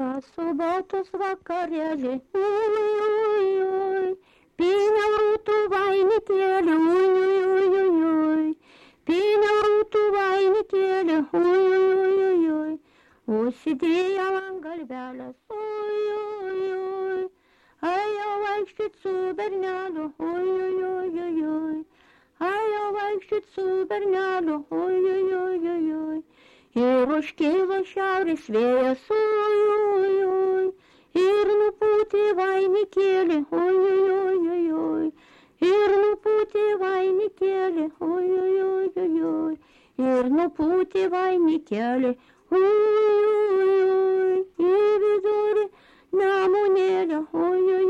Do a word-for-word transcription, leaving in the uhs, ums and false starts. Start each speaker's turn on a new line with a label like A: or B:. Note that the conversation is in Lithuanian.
A: diskoteką, subotos vakarėlį, ui, ui, ui, pynė rūtų vainikėlį, ui, ui, ui, ui, pynė rūtų vainikėlį, ui, ui, ui, ui, užsidėjo ant galvelės, ui, ui, ui, ėjau vaikščiot su berneliu, ui, ui, ui, ui, ui, ėjau vaikščiot su berneliu, ui, ui, ui, ui, ui. Ir užkilo šiaurės vėjas, ui, ui, ui, ir nupūtė vainikėlį, ui, ui, ui, ui, ir nupūtė vainikėlį, ui, ui, ui, ui, ir nupūtė vainikėlį, ui, ui, ui, į vidurį nemunėlį, ui,